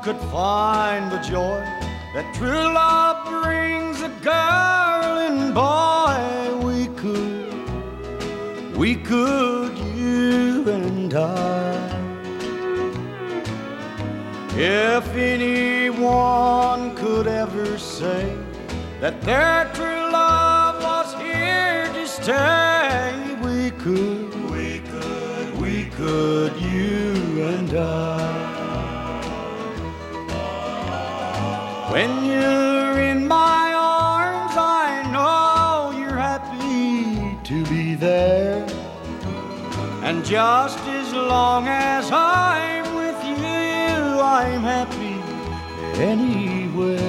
could find the joy that true love brings a girl and boy, we could, you and I. If anyone could ever say that their true love was here to stay, we could, you and I. When you're in my arms, I know you're happy to be there. And just as long as I'm with you, I'm happy anywhere.